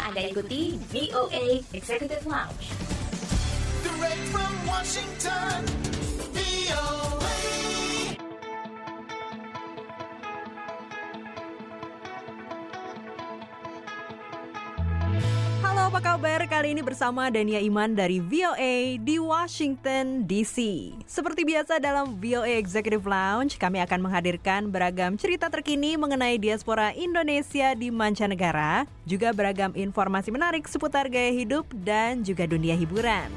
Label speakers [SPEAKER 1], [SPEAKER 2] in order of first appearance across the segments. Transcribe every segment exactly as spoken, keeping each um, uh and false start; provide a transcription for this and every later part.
[SPEAKER 1] Anda ikuti V O A Executive Lounge.
[SPEAKER 2] Direct from Washington, V O A.
[SPEAKER 3] Halo, apa kabar? Kali ini bersama Dania Iman dari V O A di Washington D C. Seperti biasa dalam V O A Executive Lounge, kami akan menghadirkan beragam cerita terkini mengenai diaspora Indonesia di mancanegara, juga beragam informasi menarik seputar gaya hidup dan juga dunia hiburan.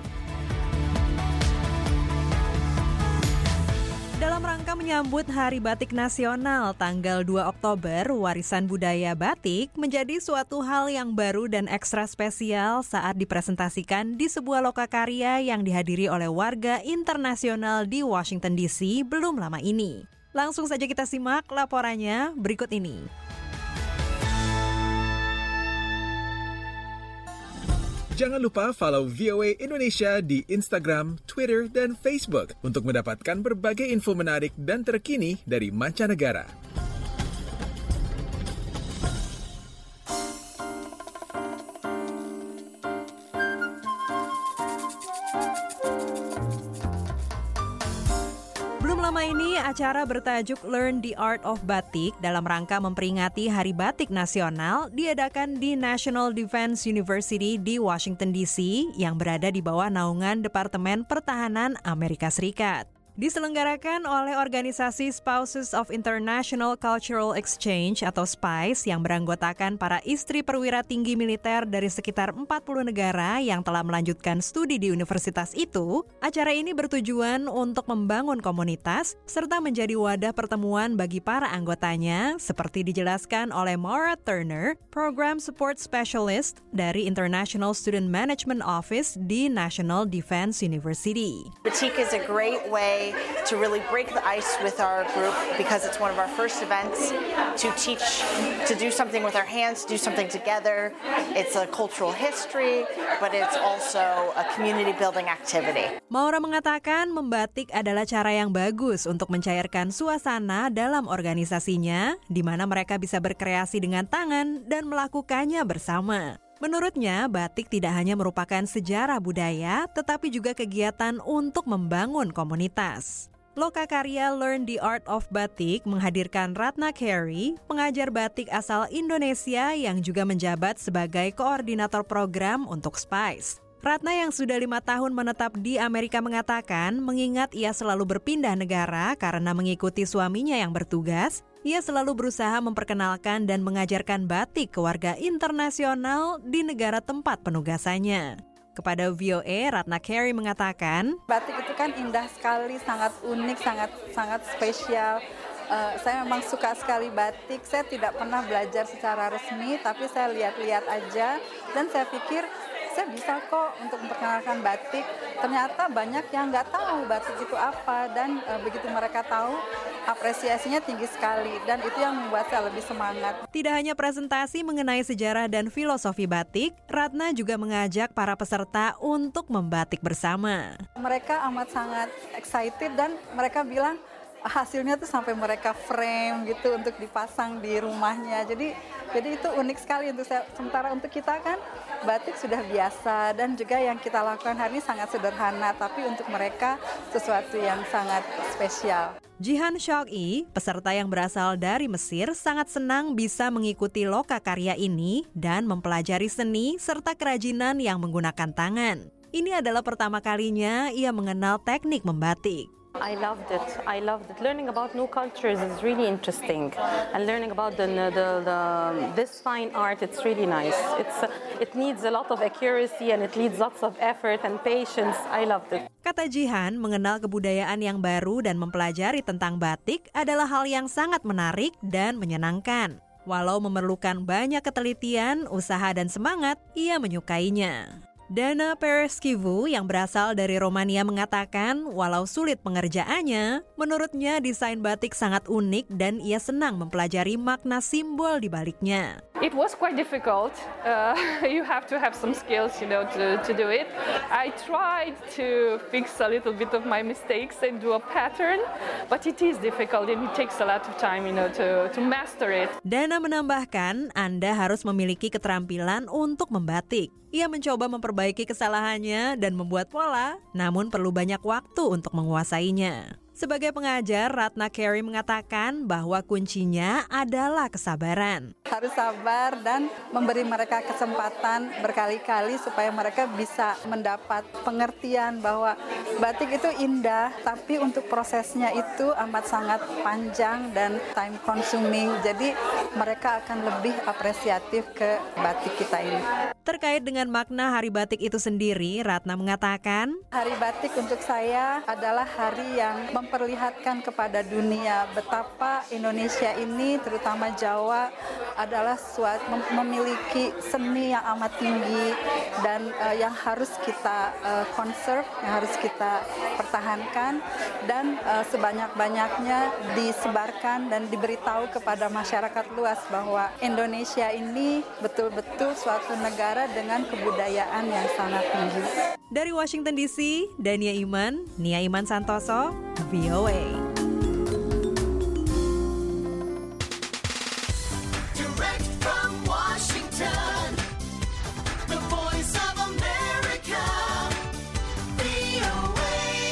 [SPEAKER 3] Dalam rangka menyambut Hari Batik Nasional tanggal dua Oktober, warisan budaya batik menjadi suatu hal yang baru dan ekstra spesial saat dipresentasikan di sebuah lokakarya yang dihadiri oleh warga internasional di Washington D C belum lama ini. Langsung saja kita simak laporannya berikut ini.
[SPEAKER 4] Jangan lupa follow V O A Indonesia di Instagram, Twitter, dan Facebook untuk mendapatkan berbagai info menarik dan terkini dari mancanegara.
[SPEAKER 3] Belum lama ini, acara bertajuk Learn the Art of Batik dalam rangka memperingati Hari Batik Nasional diadakan di National Defense University di Washington D C yang berada di bawah naungan Departemen Pertahanan Amerika Serikat. Diselenggarakan oleh organisasi Spouses of International Cultural Exchange atau S P I C E yang beranggotakan para istri perwira tinggi militer dari sekitar empat puluh negara yang telah melanjutkan studi di universitas itu. Acara ini bertujuan untuk membangun komunitas serta menjadi wadah pertemuan bagi para anggotanya, seperti dijelaskan oleh Maura Turner, Program Support Specialist dari International Student Management Office di National Defense University.
[SPEAKER 5] Batik is a great way to really break the ice with our group because it's one of our first events to teach, to do something with our hands, do something together. It's a cultural history, but it's also a community building activity.
[SPEAKER 3] Maura mengatakan membatik adalah cara yang bagus untuk mencairkan suasana dalam organisasinya, di mana mereka bisa berkreasi dengan tangan dan melakukannya bersama. Menurutnya, batik tidak hanya merupakan sejarah budaya, tetapi juga kegiatan untuk membangun komunitas. Lokakarya Learn the Art of Batik menghadirkan Ratna Carey, pengajar batik asal Indonesia yang juga menjabat sebagai koordinator program untuk S P I C E. Ratna yang sudah lima tahun menetap di Amerika mengatakan, mengingat ia selalu berpindah negara karena mengikuti suaminya yang bertugas, ia selalu berusaha memperkenalkan dan mengajarkan batik ke warga internasional di negara tempat penugasannya. Kepada V O A, Ratna Carey mengatakan,
[SPEAKER 6] batik itu kan indah sekali, sangat unik, sangat sangat spesial. Uh, saya memang suka sekali batik. Saya tidak pernah belajar secara resmi, tapi saya lihat-lihat aja dan saya pikir saya bisa kok untuk memperkenalkan batik. Ternyata banyak yang nggak tahu batik itu apa dan uh, begitu mereka tahu, apresiasinya tinggi sekali dan itu yang membuat saya lebih semangat.
[SPEAKER 3] Tidak hanya presentasi mengenai sejarah dan filosofi batik, Ratna juga mengajak para peserta untuk membatik bersama.
[SPEAKER 6] Mereka amat sangat excited dan mereka bilang hasilnya tuh sampai mereka frame gitu untuk dipasang di rumahnya. Jadi jadi itu unik sekali untuk saya. Sementara untuk kita kan batik sudah biasa dan juga yang kita lakukan hari ini sangat sederhana, tapi untuk mereka sesuatu yang sangat spesial.
[SPEAKER 3] Jihan Shoghi, peserta yang berasal dari Mesir, sangat senang bisa mengikuti lokakarya ini dan mempelajari seni serta kerajinan yang menggunakan tangan. Ini adalah pertama kalinya ia mengenal teknik membatik.
[SPEAKER 7] I loved it. I loved it. Learning about new cultures is really interesting, and learning about the the, the this fine art, it's really nice. It's it needs a lot of accuracy and it needs lots of effort and patience. I loved it.
[SPEAKER 3] Kata Jihan, mengenal kebudayaan yang baru dan mempelajari tentang batik adalah hal yang sangat menarik dan menyenangkan. Walau memerlukan banyak ketelitian, usaha dan semangat, ia menyukainya. Dana Pereschivu yang berasal dari Romania mengatakan, walau sulit pengerjaannya, menurutnya desain batik sangat unik dan ia senang mempelajari makna simbol di baliknya.
[SPEAKER 8] It was quite difficult. Uh, you have to have some skills, you know, to, to do it. I tried to fix a little bit of my mistakes and do a pattern, but it is difficult and it takes a lot of time, you know, to, to master it.
[SPEAKER 3] Dana menambahkan, Anda harus memiliki keterampilan untuk membatik. Ia mencoba memperbaiki kesalahannya dan membuat pola, namun perlu banyak waktu untuk menguasainya. Sebagai pengajar, Ratna Carey mengatakan bahwa kuncinya adalah kesabaran.
[SPEAKER 6] Harus sabar dan memberi mereka kesempatan berkali-kali supaya mereka bisa mendapat pengertian bahwa batik itu indah, tapi untuk prosesnya itu amat sangat panjang dan time consuming. Jadi mereka akan lebih apresiatif ke batik kita ini.
[SPEAKER 3] Terkait dengan makna Hari Batik itu sendiri, Ratna mengatakan,
[SPEAKER 6] Hari Batik untuk saya adalah hari yang memperlihatkan kepada dunia betapa Indonesia ini, terutama Jawa, adalah suatu memiliki seni yang amat tinggi dan uh, yang harus kita uh, conserve, yang harus kita pertahankan dan uh, sebanyak-banyaknya disebarkan dan diberitahu kepada masyarakat luas bahwa Indonesia ini betul-betul suatu negara dengan kebudayaan yang sangat tinggi.
[SPEAKER 3] Dari Washington D C, Dania Iman, Nia Iman Santoso, V O A.
[SPEAKER 2] Direct from Washington, the voice of America, V O A.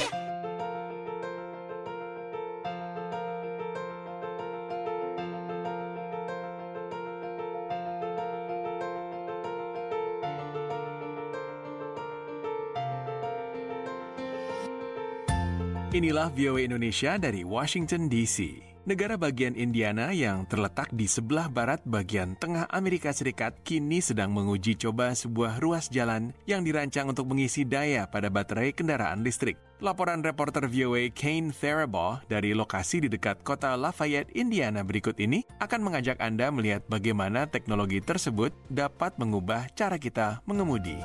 [SPEAKER 4] Inilah V O A Indonesia dari Washington D C. Negara bagian Indiana yang terletak di sebelah barat bagian tengah Amerika Serikat kini sedang menguji coba sebuah ruas jalan yang dirancang untuk mengisi daya pada baterai kendaraan listrik. Laporan reporter V O A Kane Faribaugh dari lokasi di dekat kota Lafayette, Indiana berikut ini akan mengajak Anda melihat bagaimana teknologi tersebut dapat mengubah cara kita mengemudi.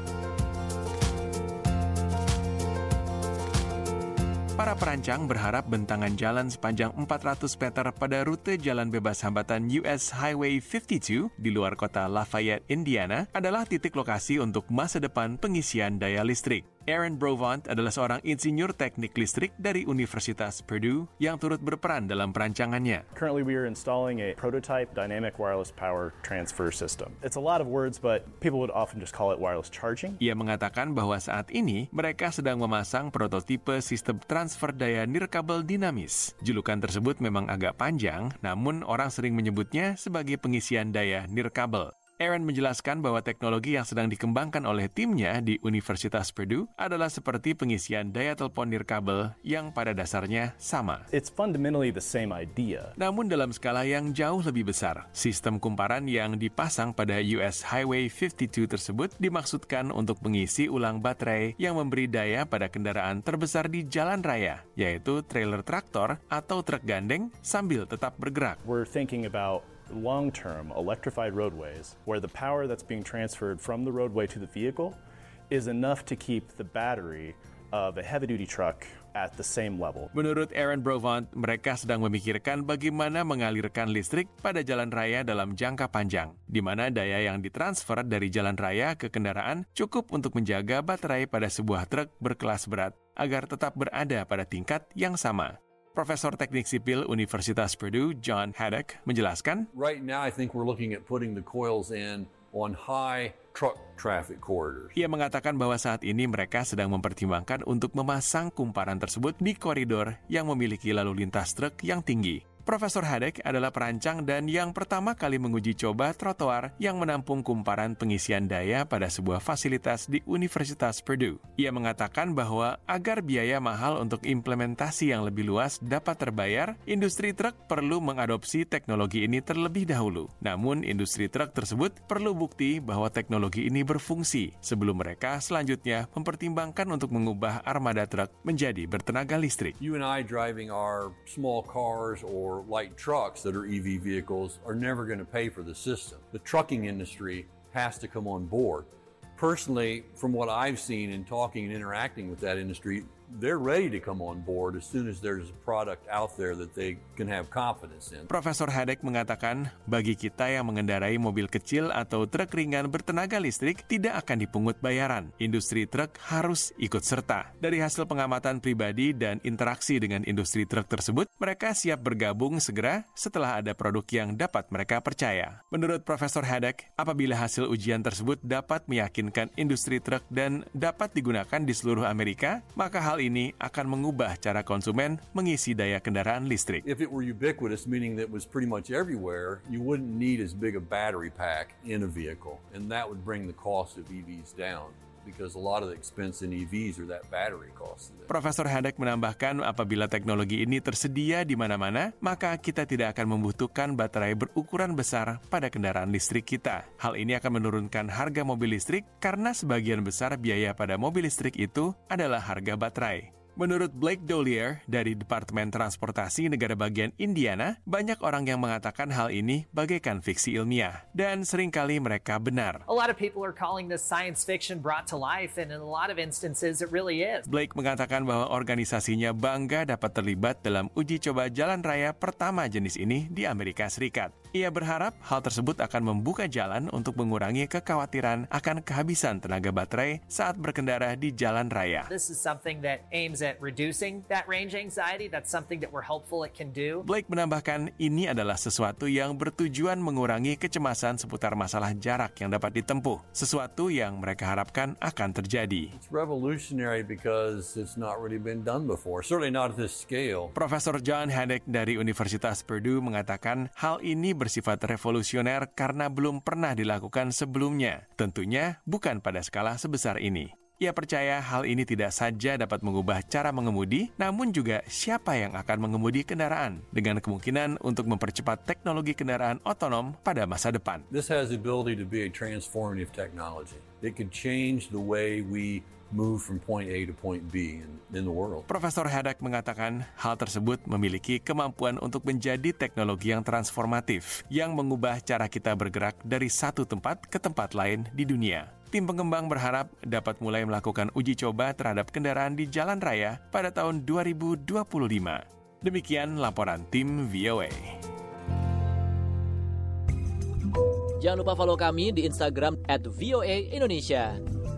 [SPEAKER 4] Para perancang berharap bentangan jalan sepanjang empat ratus meter pada rute jalan bebas hambatan U S Highway lima puluh dua di luar kota Lafayette, Indiana adalah titik lokasi untuk masa depan pengisian daya listrik. Aaron Brovant adalah seorang insinyur teknik listrik dari Universitas Purdue yang turut berperan dalam perancangannya.
[SPEAKER 9] Currently we are installing a prototype dynamic wireless power transfer system. It's a lot of words, but people would often just call it wireless charging.
[SPEAKER 4] Ia mengatakan bahwa saat ini mereka sedang memasang prototipe sistem transfer daya nirkabel dinamis. Julukan tersebut memang agak panjang, namun orang sering menyebutnya sebagai pengisian daya nirkabel. Aaron menjelaskan bahwa teknologi yang sedang dikembangkan oleh timnya di Universitas Purdue adalah seperti pengisian daya telepon nirkabel yang pada dasarnya sama.
[SPEAKER 9] It's fundamentally the same idea.
[SPEAKER 4] Namun dalam skala yang jauh lebih besar, sistem kumparan yang dipasang pada U S Highway lima puluh dua tersebut dimaksudkan untuk mengisi ulang baterai yang memberi daya pada kendaraan terbesar di jalan raya, yaitu trailer traktor atau truk gandeng sambil tetap bergerak.
[SPEAKER 9] We're thinking about long-term electrified roadways where the power that's being transferred from the roadway to the vehicle is enough to keep the battery of a heavy-duty truck at the same level.
[SPEAKER 4] Menurut Aaron Brovant, mereka sedang memikirkan bagaimana mengalirkan listrik pada jalan raya dalam jangka panjang, di mana daya yang ditransfer dari jalan raya ke kendaraan cukup untuk menjaga baterai pada sebuah truk berkelas berat agar tetap berada pada tingkat yang sama. Profesor Teknik Sipil Universitas Purdue, John Haddock, menjelaskan,
[SPEAKER 10] Right now, I think we're looking at putting the coils in on high truck traffic corridors.
[SPEAKER 4] Ia mengatakan bahwa saat ini mereka sedang mempertimbangkan untuk memasang kumparan tersebut di koridor yang memiliki lalu lintas truk yang tinggi. Profesor Haddock adalah perancang dan yang pertama kali menguji coba trotoar yang menampung kumparan pengisian daya pada sebuah fasilitas di Universitas Purdue. Ia mengatakan bahwa agar biaya mahal untuk implementasi yang lebih luas dapat terbayar, industri truk perlu mengadopsi teknologi ini terlebih dahulu. Namun, industri truk tersebut perlu bukti bahwa teknologi ini berfungsi sebelum mereka selanjutnya mempertimbangkan untuk mengubah armada truk menjadi bertenaga listrik.
[SPEAKER 10] You and I driving our small cars or light trucks that are E V vehicles are never going to pay for the system. The trucking industry has to come on board. personally, from what I've seen in talking and interacting with that industry, they're ready to come on board as soon as there's a product out there that they can have confidence in.
[SPEAKER 4] Profesor Haddock mengatakan, bagi kita yang mengendarai mobil kecil atau truk ringan bertenaga listrik tidak akan dipungut bayaran. Industri truk harus ikut serta. Dari hasil pengamatan pribadi dan interaksi dengan industri truk tersebut, mereka siap bergabung segera setelah ada produk yang dapat mereka percaya. Menurut Profesor Haddock, apabila hasil ujian tersebut dapat meyakinkan industri truk dan dapat digunakan di seluruh Amerika, maka hal ini akan mengubah cara konsumen mengisi daya kendaraan listrik.
[SPEAKER 10] If it were ubiquitous, meaning that it was pretty much everywhere, you wouldn't need as big a battery pack in a vehicle, and that would bring the cost of E Vs down. Because a lot of the expense in E Vs are that battery cost.
[SPEAKER 4] Profesor Haddock menambahkan apabila teknologi ini tersedia di mana-mana, maka kita tidak akan membutuhkan baterai berukuran besar pada kendaraan listrik kita. Hal ini akan menurunkan harga mobil listrik karena sebagian besar biaya pada mobil listrik itu adalah harga baterai. Menurut Blake Dollier dari Departemen Transportasi Negara Bagian Indiana, banyak orang yang mengatakan hal ini bagaikan fiksi ilmiah, dan seringkali mereka benar.
[SPEAKER 11] A lot of people are calling this science fiction brought to life, and in a lot of instances it really is.
[SPEAKER 4] Blake mengatakan bahwa organisasinya bangga dapat terlibat dalam uji coba jalan raya pertama jenis ini di Amerika Serikat. Ia berharap hal tersebut akan membuka jalan untuk mengurangi kekhawatiran akan kehabisan tenaga baterai saat berkendara di jalan raya.
[SPEAKER 11] This is something that aims at reducing that range anxiety. That's something that we're hopeful it can do.
[SPEAKER 4] Blake menambahkan ini adalah sesuatu yang bertujuan mengurangi kecemasan seputar masalah jarak yang dapat ditempuh, sesuatu yang mereka harapkan akan terjadi.
[SPEAKER 10] It's revolutionary because it's not really been done before, certainly not at this scale.
[SPEAKER 4] Profesor John Haddock dari Universitas Purdue mengatakan hal ini bersifat revolusioner karena belum pernah dilakukan sebelumnya, tentunya bukan pada skala sebesar ini. Ia percaya hal ini tidak saja dapat mengubah cara mengemudi, namun juga siapa yang akan mengemudi kendaraan, dengan kemungkinan untuk mempercepat teknologi kendaraan otonom pada masa depan.
[SPEAKER 10] This has the ability to be a transformative technology. It could change the way we move from point A to point B in, in the world.
[SPEAKER 4] Profesor Haddock mengatakan hal tersebut memiliki kemampuan untuk menjadi teknologi yang transformatif, yang mengubah cara kita bergerak dari satu tempat ke tempat lain di dunia. Tim pengembang berharap dapat mulai melakukan uji coba terhadap kendaraan di jalan raya pada tahun dua ribu dua puluh lima. Demikian laporan tim V O A.
[SPEAKER 12] Jangan lupa follow kami di Instagram at V O A Indonesia.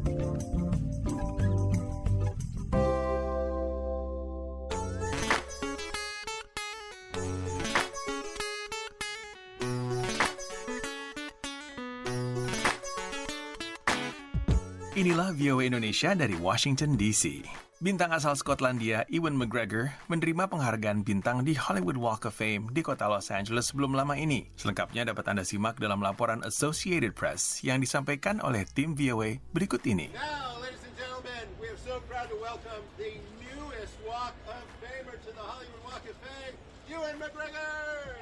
[SPEAKER 4] Inilah V O A Indonesia dari Washington D C. Bintang asal Skotlandia Ewan McGregor menerima penghargaan bintang di Hollywood Walk of Fame di kota Los Angeles belum lama ini. Selengkapnya dapat Anda simak dalam laporan Associated Press yang disampaikan oleh tim V O A berikut ini.
[SPEAKER 13] Now, ladies and gentlemen, we are so proud to welcome the newest Walk of Famer to the Hollywood Walk of Fame, Ewan McGregor!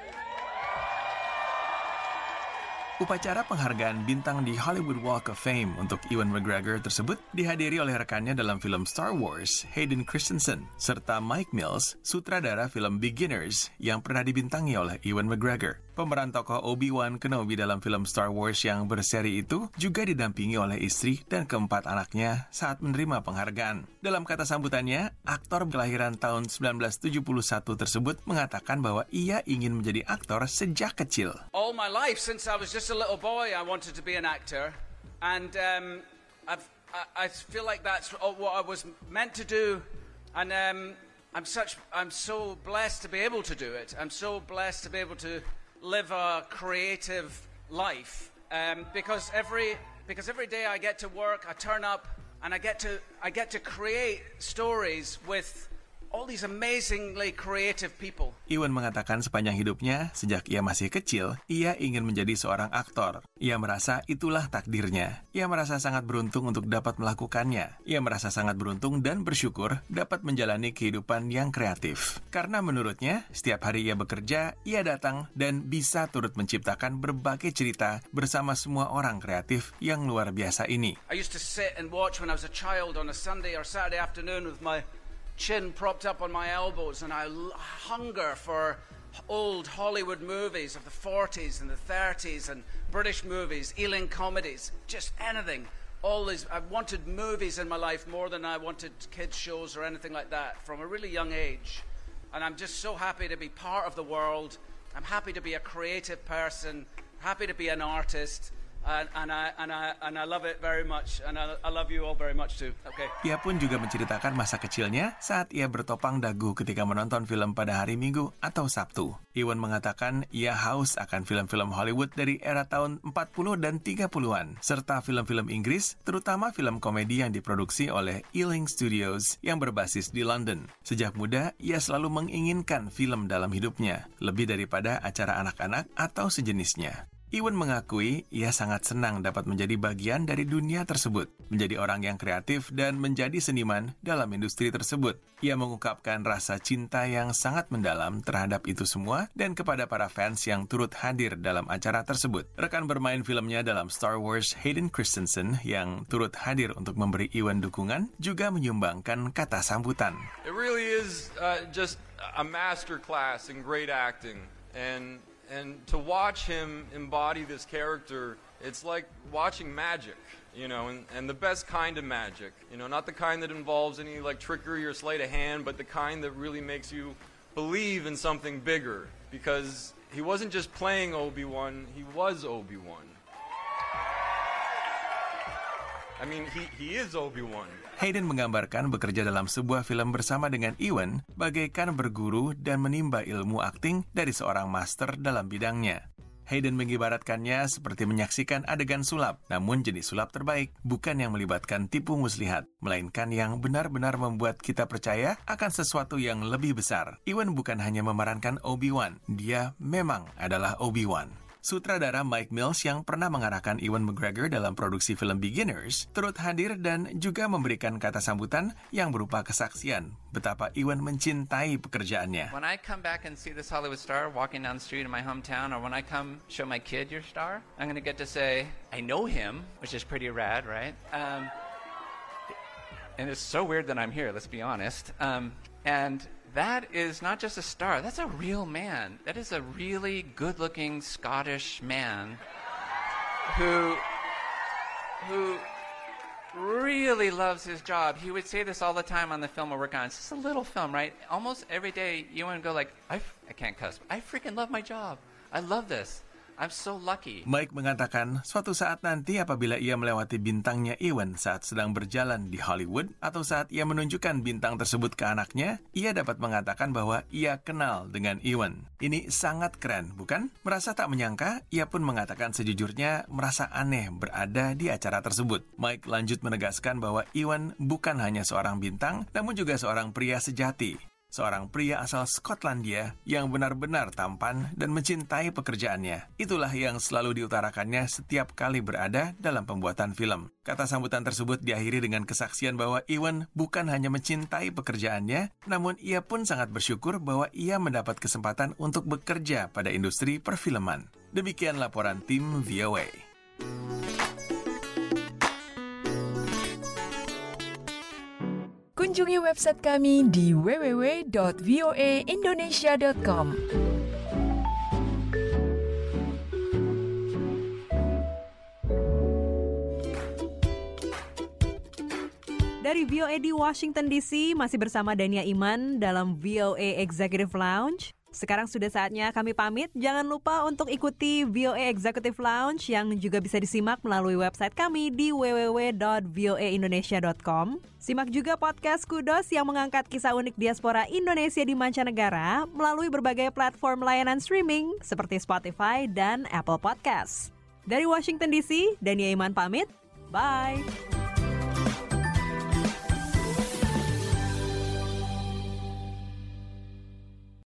[SPEAKER 4] Upacara penghargaan bintang di Hollywood Walk of Fame untuk Ewan McGregor tersebut dihadiri oleh rekannya dalam film Star Wars, Hayden Christensen, serta Mike Mills, sutradara film Beginners yang pernah dibintangi oleh Ewan McGregor. Pemeran tokoh Obi-Wan Kenobi dalam film Star Wars yang berseri itu juga didampingi oleh istri dan keempat anaknya saat menerima penghargaan. Dalam kata sambutannya, aktor kelahiran tahun sembilan belas tujuh puluh satu tersebut mengatakan bahwa ia ingin menjadi aktor sejak kecil.
[SPEAKER 14] All my life, since I was just a little boy, I wanted to be an actor, and um, I've, I, I feel like that's what I was meant to do, and um, I'm such, I'm so blessed to be able to do it. I'm so blessed to be able to live a creative life, um, because every, because every day I get to work, I turn up, and I get to, I get to create stories with all these amazingly creative people.
[SPEAKER 4] Ewan mengatakan sepanjang hidupnya, sejak ia masih kecil, ia ingin menjadi seorang aktor. Ia merasa itulah takdirnya. Ia merasa sangat beruntung untuk dapat melakukannya. Ia merasa sangat beruntung dan bersyukur dapat menjalani kehidupan yang kreatif. Karena menurutnya, setiap hari ia bekerja, ia datang dan bisa turut menciptakan berbagai cerita bersama semua orang kreatif yang luar biasa ini.
[SPEAKER 14] I used to sit and watch when I was a child on a Sunday or Saturday afternoon with my chin propped up on my elbows, and I l- hunger for old Hollywood movies of the forties and the thirties and British movies, Ealing comedies, just anything all these, I wanted movies in my life more than I wanted kids shows or anything like that from a really young age. And I'm just so happy to be part of the world. I'm happy to be a creative person, happy to be an artist. And, and I and I and I love it very much, and I, I love you all very much too. Okay.
[SPEAKER 4] Ia pun juga menceritakan masa kecilnya saat ia bertopang dagu ketika menonton film pada hari Minggu atau Sabtu. Ewan mengatakan ia haus akan film-film Hollywood dari era tahun empat puluh dan tiga puluhan, serta film-film Inggris, terutama film komedi yang diproduksi oleh Ealing Studios yang berbasis di London. Sejak muda, ia selalu menginginkan film dalam hidupnya, lebih daripada acara anak-anak atau sejenisnya. Ewan mengakui ia sangat senang dapat menjadi bagian dari dunia tersebut, menjadi orang yang kreatif dan menjadi seniman dalam industri tersebut. Ia mengungkapkan rasa cinta yang sangat mendalam terhadap itu semua dan kepada para fans yang turut hadir dalam acara tersebut. Rekan bermain filmnya dalam Star Wars, Hayden Christensen, yang turut hadir untuk memberi Ewan dukungan, juga menyumbangkan kata sambutan.
[SPEAKER 15] It really is uh, just a master class in great acting, and And to watch him embody this character, it's like watching magic, you know, and, and the best kind of magic. You know, not the kind that involves any like trickery or sleight of hand, but the kind that really makes you believe in something bigger. Because he wasn't just playing Obi-Wan, he was Obi-Wan. I mean, he, he is Obi-Wan.
[SPEAKER 4] Hayden menggambarkan bekerja dalam sebuah film bersama dengan Ewan bagaikan berguru dan menimba ilmu akting dari seorang master dalam bidangnya. Hayden mengibaratkannya seperti menyaksikan adegan sulap, namun jenis sulap terbaik bukan yang melibatkan tipu muslihat, melainkan yang benar-benar membuat kita percaya akan sesuatu yang lebih besar. Ewan bukan hanya memerankan Obi-Wan, dia memang adalah Obi-Wan. Sutradara Mike Mills yang pernah mengarahkan Ewan McGregor dalam produksi film Beginners turut hadir dan juga memberikan kata sambutan yang berupa kesaksian betapa Ewan mencintai pekerjaannya.
[SPEAKER 16] When I come back and see this Hollywood star walking down the street in my hometown, or when I come show my kid your star, I'm going to get to say, I know him, which is pretty rad, right? Um, and it's so weird that I'm here, let's be honest. Um, and that is not just a star, that's a real man. That is a really good-looking Scottish man who who really loves his job. He would say this all the time on the film we're working on. It's just a little film, right? Almost every day you want to go like, I, f- I can't cuss. I freaking love my job. I love this. I'm so lucky.
[SPEAKER 4] Mike mengatakan suatu saat nanti apabila ia melewati bintangnya Ewan saat sedang berjalan di Hollywood atau saat ia menunjukkan bintang tersebut ke anaknya, ia dapat mengatakan bahwa ia kenal dengan Ewan. Ini sangat keren, bukan? Merasa tak menyangka, ia pun mengatakan sejujurnya merasa aneh berada di acara tersebut. Mike lanjut menegaskan bahwa Ewan bukan hanya seorang bintang, namun juga seorang pria sejati. Seorang pria asal Skotlandia yang benar-benar tampan dan mencintai pekerjaannya. Itulah yang selalu diutarakannya setiap kali berada dalam pembuatan film. Kata sambutan tersebut diakhiri dengan kesaksian bahwa Ewan bukan hanya mencintai pekerjaannya, namun ia pun sangat bersyukur bahwa ia mendapat kesempatan untuk bekerja pada industri perfilman. Demikian laporan tim V O A.
[SPEAKER 17] Kunjungi website kami di w w w dot v o a indonesia dot com.
[SPEAKER 3] Dari V O A di Washington D C, masih bersama Dania Iman dalam V O A Executive Lounge. Sekarang sudah saatnya kami pamit. Jangan lupa untuk ikuti V O A Executive Lounge yang juga bisa disimak melalui website kami di w w w dot v o a indonesia dot com. Simak juga podcast Kudos yang mengangkat kisah unik diaspora Indonesia di mancanegara melalui berbagai platform layanan streaming seperti Spotify dan Apple Podcasts. Dari Washington D C, Dania Iman pamit. Bye!